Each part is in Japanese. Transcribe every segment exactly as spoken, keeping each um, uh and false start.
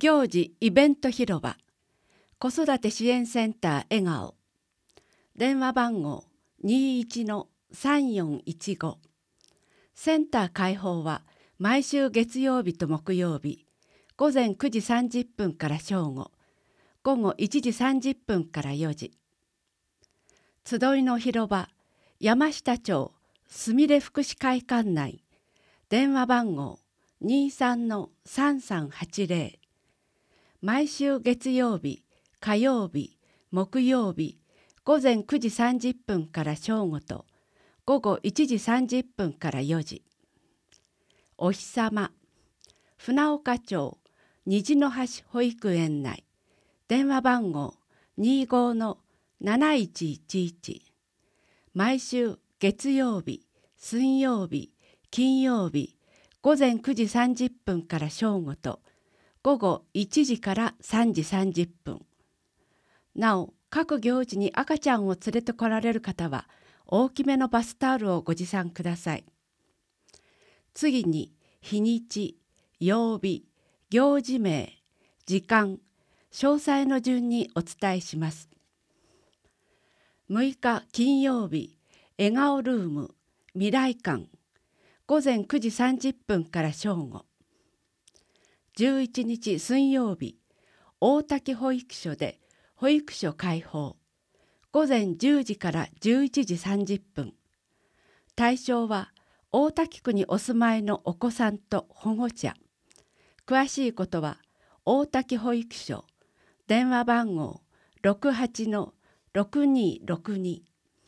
行事イベント広場子育て支援センター笑顔電話番号 にいちのさんよんいちご センター開放は毎週月曜日と木曜日午前くじさんじゅっぷんから正午午後いちじさんじゅっぷんからよじ集いの広場山下町すみれ福祉会館内電話番号 にじゅうさんのさんさんはちぜろ毎週月曜日、火曜日、木曜日、午前くじさんじゅっぷんから正午と午後いちじさんじゅっぷんからよじ。お日さま、船岡町虹の橋保育園内、電話番号 にじゅうごのなないちいちいち。毎週月曜日、水曜日、金曜日、午前くじさんじゅっぷんから正午と午後いちじからさんじさんじゅっぷん。なお、各行事に赤ちゃんを連れてこられる方は、大きめのバスタオルをご持参ください。次に、日にち、曜日、行事名、時間、詳細の順にお伝えします。むいか金曜日、笑顔ルーム、未来館、午前くじさんじゅっぷんから正午。じゅういちにち水曜日、大滝保育所で保育所開放。午前じゅうじからじゅういちじさんじゅっぷん。対象は大滝区にお住まいのお子さんと保護者。詳しいことは大滝保育所電話番号 ろくはちのろくにろくに。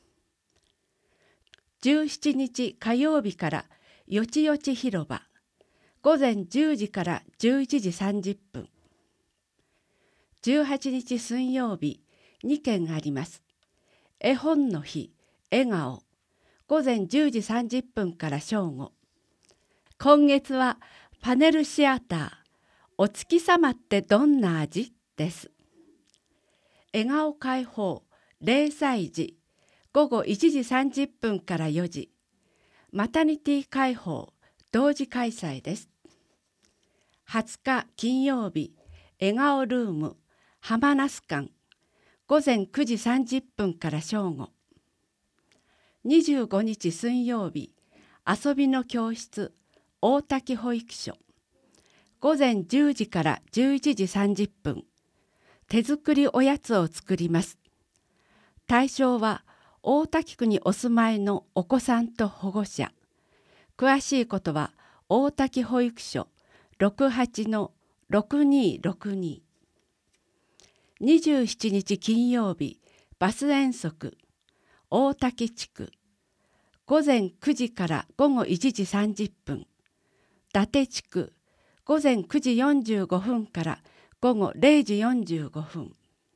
じゅうしちにち火曜日からよちよち広場。午前じゅうじからじゅういちじさんじゅっぷん。じゅうはちにち水曜日、にけんあります。絵本の日、笑顔。午前じゅうじさんじゅっぷんから正午。今月はパネルシアター、お月様ってどんな味です。笑顔開放、れいさいじ、午後いちじさんじゅっぷんからよじ。マタニティ開放、同時開催です。はつか金曜日、笑顔ルーム、浜那須館、午前くじさんじゅっぷんから正午。にじゅうごにち水曜日、遊びの教室、大滝保育所、午前じゅうじからじゅういちじさんじゅっぷん。手作りおやつを作ります。対象は大滝区にお住まいのお子さんと保護者。詳しいことは大滝保育所ろくはちのろくにろくに。にじゅうしちにち金曜日、バス遠足、大滝地区。午前くじから午後いちじさんじゅっぷん。伊達地区、午前くじよんじゅうごふんから午後れいじよんじゅうごふん。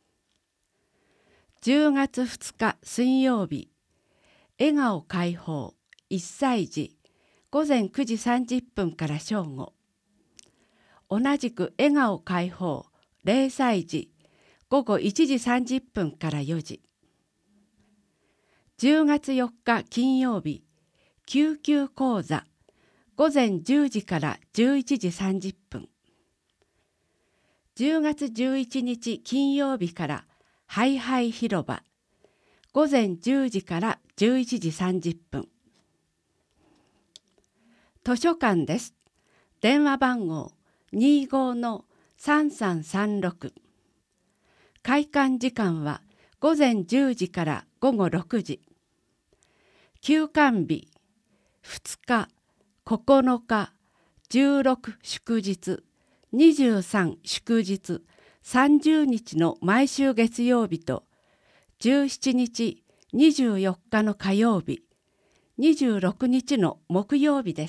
じゅうがつふつか水曜日、笑顔開放、いっさいじ、午前くじさんじゅっぷんから正午。同じく笑顔開放、れいさいじ、午後いちじさんじゅっぷんからよじ。じゅうがつよっか金曜日、救急講座、午前じゅうじからじゅういちじさんじゅっぷん。じゅうがつじゅういちにち金曜日からハイハイ広場、午前じゅうじからじゅういちじさんじゅっぷん。図書館です。電話番号 にじゅうごのさんさんさんろく。開館時間は午前じゅうじから午後ろくじ。休館日ふつか、ここのか、じゅうろく祝日、にじゅうさん祝日、さんじゅうにちの毎週月曜日とじゅうしちにち、にじゅうよっかの火曜日、にじゅうろくにちの木曜日です。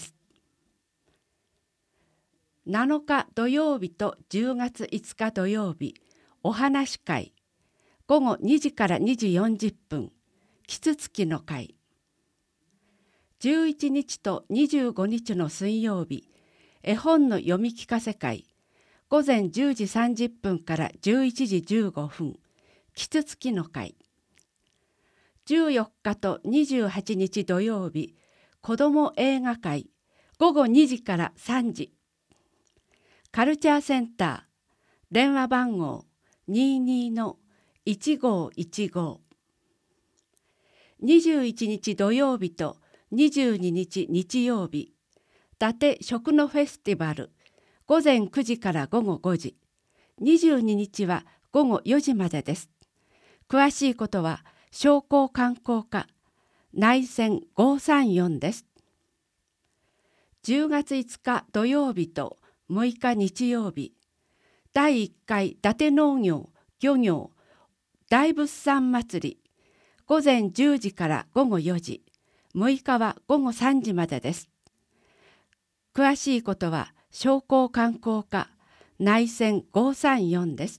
なのか土曜日とじゅうがついつか土曜日、お話会、午後にじからにじよんじゅっぷん、キツツキの会。じゅういちにちとにじゅうごにちの水曜日、絵本の読み聞かせ会、午前じゅうじさんじゅっぷんからじゅういちじじゅうごふん、キツツキの会。じゅうよっかとにじゅうはちにち土曜日、子ども映画会、午後にじからさんじ。カルチャーセンター、 電話番号 にじゅうにのいちごーいちご。にじゅういちにち土曜日とにじゅうににち日曜日、伊達食のフェスティバル、午前くじから午後ごじ、にじゅうににちは午後よじまでです。詳しいことは商工観光課内線ごさんよんです。じゅうがついつか土曜日とむいか日曜日、だいいっかい伊達農業漁業大物産祭り、午前じゅうじから午後よじ、むいかは午後さんじまでです。詳しいことは商工観光課内線ごさんよんです。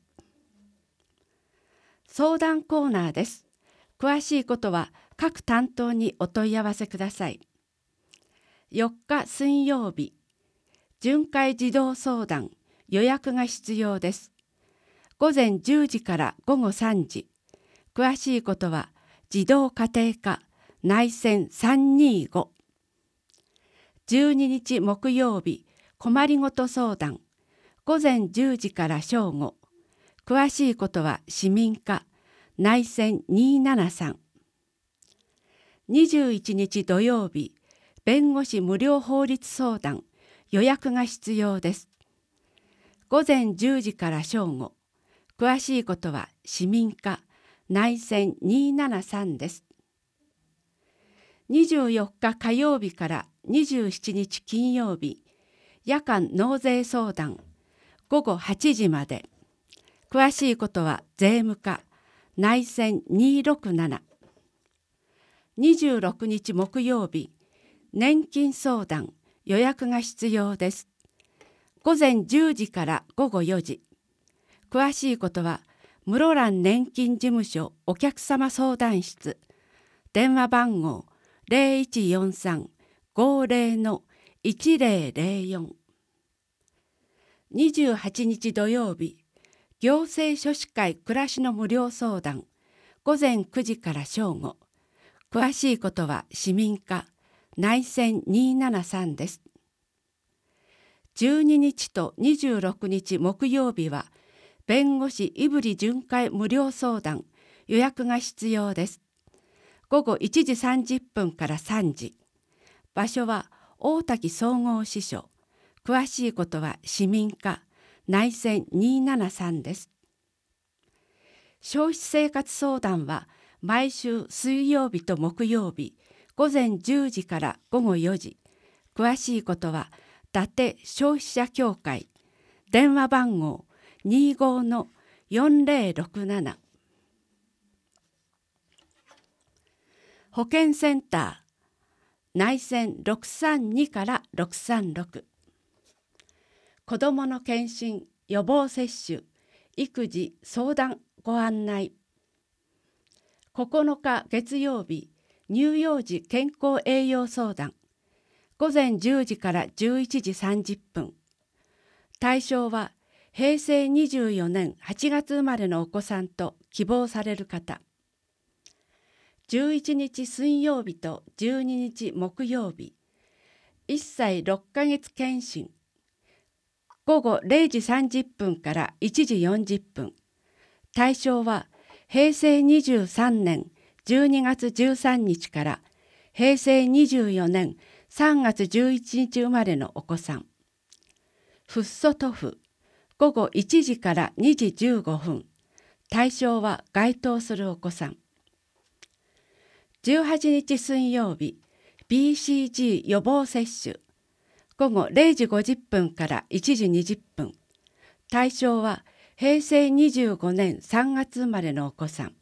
相談コーナーです。詳しいことは各担当にお問い合わせください。よっか水曜日、巡回児童相談予約が必要です。午前じゅうじから午後さんじ。詳しいことは児童家庭課内線さんにーご。じゅうににち木曜日、困りごと相談午前じゅうじから正午。詳しいことは市民課内線にーななさん。にじゅういちにち土曜日、弁護士無料法律相談予約が必要です。午前じゅうじから正午。詳しいことは市民課内線にーななさんです。にじゅうよっか火曜日からにじゅうしちにち金曜日、夜間納税相談ごごはちじまで。詳しいことは税務課内線にーろくなな。にじゅうろくにち木曜日、年金相談予約が必要です。午前じゅうじから午後よじ。詳しいことは室蘭年金事務所お客様相談室電話番号 ゼロいちよんさん ごゼロのいちゼロゼロよん。にじゅうはちにち土曜日、行政書士会暮らしの無料相談午前くじから正午。詳しいことは市民課内線にーななさんです。じゅうににちとにじゅうろくにち木曜日は弁護士胆振巡回無料相談予約が必要です。ごごいちじさんじゅっぷんからさんじ。場所は大滝総合支所。詳しいことは市民課内線にーななさんです。消費生活相談は毎週水曜日と木曜日午前じゅうじから午後よじ。詳しいことは伊達消費者協会電話番号にじゅうごのよんゼロろくなな。保健センター内線ろくさんにからろくさんろく。子どもの検診予防接種育児相談ご案内。ここのか月曜日、乳幼児健康栄養相談午前じゅうじからじゅういちじさんじゅっぷん。対象はへいせいにじゅうよねんはちがつ生まれのお子さんと希望される方。じゅういちにち水曜日とじゅうににち木曜日、いっさいろっかげつ検診ごごれいじさんじゅっぷんからいちじよんじゅっぷん。対象はへいせいにじゅうさんねんじゅうにがつじゅうさんにちからへいせいにじゅうよねんさんがつじゅういちにち生まれのお子さん。フッ素塗布ごごいちじからにじじゅうごふん。対象は該当するお子さん。じゅうはちにち水曜日、ビーシージー 予防接種ごごれいじごじゅっぷんからいちじにじゅっぷん。対象はへいせいにじゅうごねんさんがつ生まれのお子さん。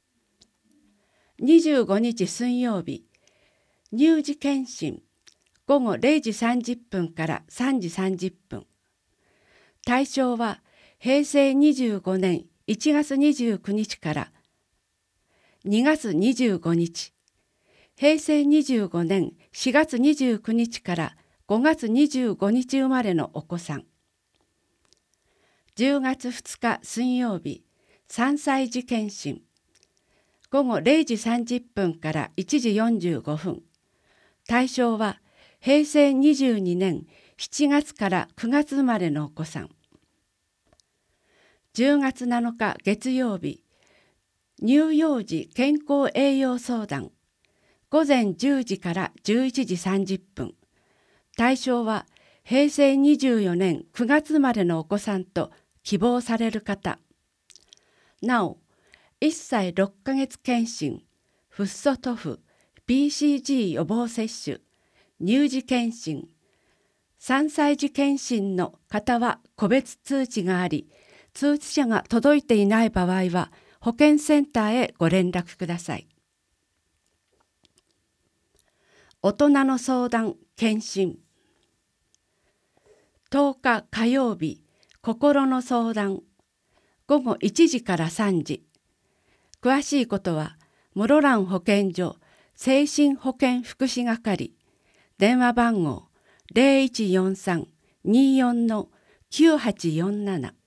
にじゅうごにち水曜日、乳児検診ごごれいじさんじゅっぷんからさんじさんじゅっぷん。対象はへいせいにじゅうごねんいちがつにじゅうくにちからにがつにじゅうごにち、へいせいにじゅうごねんしがつにじゅうくにちからごがつにじゅうごにち生まれのお子さん。じゅうがつふつか水曜日、さんさい児検診ごごれいじさんじゅっぷんからいちじよんじゅうごふん。対象はへいせいにじゅうにねんしちがつからくがつ生まれのお子さん。 じゅうがつなのか月曜日、乳幼児健康栄養相談、ごぜんじゅうじからじゅういちじさんじゅっぷん。対象はへいせいにじゅうよねんくがつ生まれのお子さんと希望される方。なお、いっさいろっかげつ検診、フッ素塗布、ビーシージー 予防接種、乳児検診、さんさい児検診の方は個別通知があり、通知者が届いていない場合は保健センターへご連絡ください。大人の相談検診。とおか火曜日、心の相談、ごごいちじからさんじ。詳しいことは室蘭保健所精神保健福祉係、電話番号 ゼロいちよんさん にーよん きゅうはちよんなな。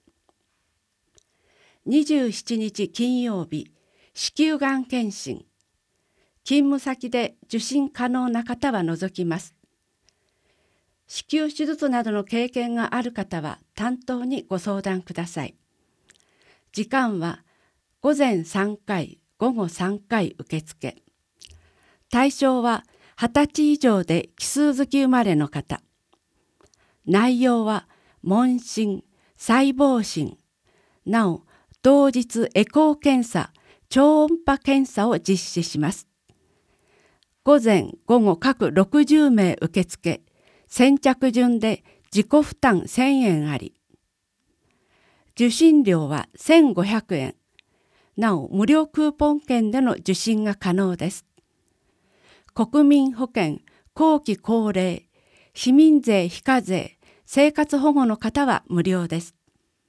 にじゅうしちにち金曜日、子宮がん検診。勤務先で受診可能な方は除きます。子宮手術などの経験がある方は担当にご相談ください。時間は午前さんかい、午後さんかい受付。対象ははたち以上で奇数月生まれの方。内容は問診、細胞診、なお同日エコー検査、超音波検査を実施します。午前午後各ろくじゅうめい受付、先着順で自己負担せんえんあり。受診料はせんごひゃくえん。なお無料クーポン券での受診が可能です。国民保険、後期高齢、市民税非課税、生活保護の方は無料です。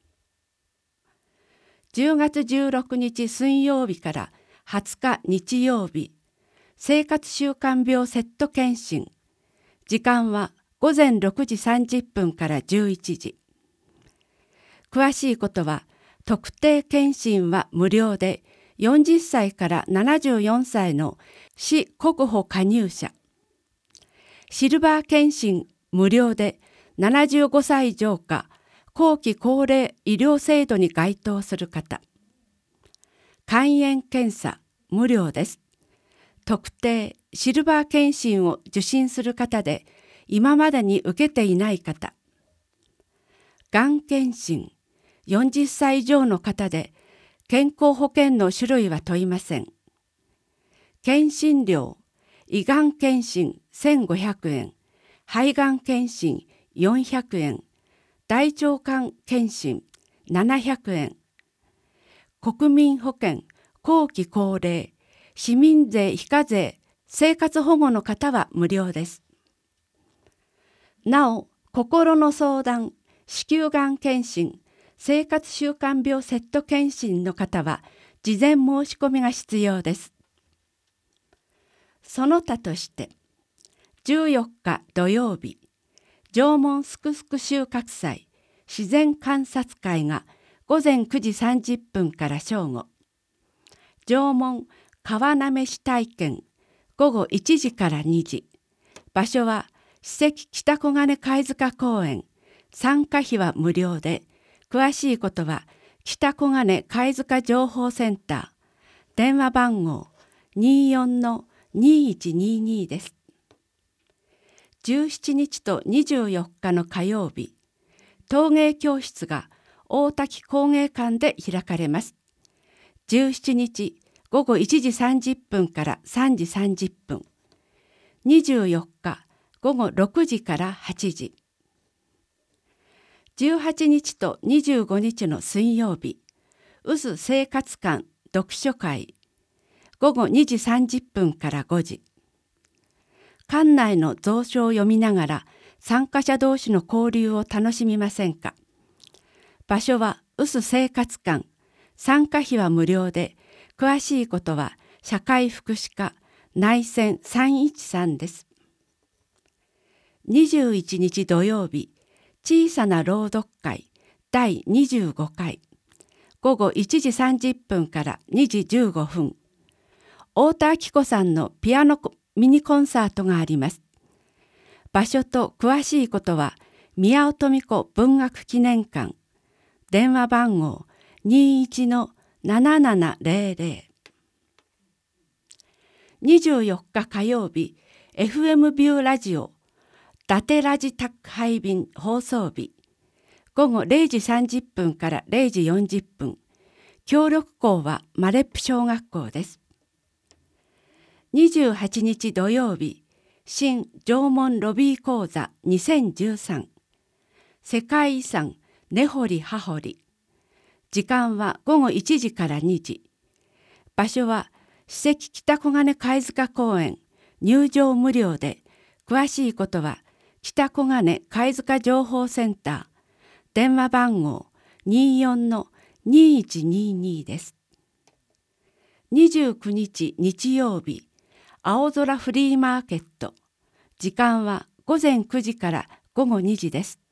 じゅうがつじゅうろくにち水曜日からはつか日曜日、生活習慣病セット検診。時間はごぜんろくじさんじゅっぷんからじゅういちじ。詳しいことは、特定検診は無料で、よんじゅっさいからななじゅうよんさいの市国保加入者。シルバー検診無料で、ななじゅうごさい以上か、後期高齢医療制度に該当する方。肝炎検査無料です。特定シルバー検診を受診する方で、今までに受けていない方。がん検診、よんじゅっさい以上の方で、健康保険の種類は問いません。検診料、胃がん検診せんごひゃくえん、肺がん検診よんひゃくえん、大腸がん検診ななひゃくえん。国民保険、後期高齢、市民税非課税、生活保護の方は無料です。なお、心の相談、子宮がん検診、生活習慣病セット検診の方は事前申し込みが必要です。その他として、じゅうよっか土曜日、縄文すくすく収穫祭自然観察会がごぜんくじさんじゅっぷんから正午、縄文川なめし体験ごごいちじからにじ、場所は史跡北小金貝塚公園、参加費は無料で、詳しいことは北小金貝塚情報センター、電話番号 にーよん にーいちにーにー です。じゅうしちにちとにじゅうよっかの火曜日、陶芸教室が大滝工芸館で開かれます。じゅうしちにちごごいちじさんじゅっぷんからさんじさんじゅっぷん、にじゅうよっかごごろくじからはちじ。じゅうはちにちとにじゅうごにちの水曜日、うす生活館読書会、ごごにじさんじゅっぷんからごじ。館内の蔵書を読みながら参加者同士の交流を楽しみませんか。場所はうす生活館、参加費は無料で、詳しいことは社会福祉課内線さんいちさんです。にじゅういちにち土曜日、小さな朗読会だいにじゅうごかい、ごごいちじさんじゅっぷんからにじじゅうごふん、太田明子さんのピアノミニコンサートがあります。場所と詳しいことは宮尾登美子文学記念館、電話番号にいちのななななゼロゼロ。にじゅうよっか火曜日、エフエム ビューラジオ、伊達ラジ宅配便放送日、ごごれいじさんじゅっぷんかられいじよんじゅっぷん、協力校はマレップ小学校です。にじゅうはちにち土曜日、新縄文ロビー講座にせんじゅうさん、世界遺産根掘葉掘。時間はごごいちじからにじ。場所は史跡北小金貝塚公園、入場無料で、詳しいことは北小金貝塚情報センター、電話番号 にじゅうよんのにいちにに です。にじゅうくにち日曜日、青空フリーマーケット。時間はごぜんくじからごごにじです。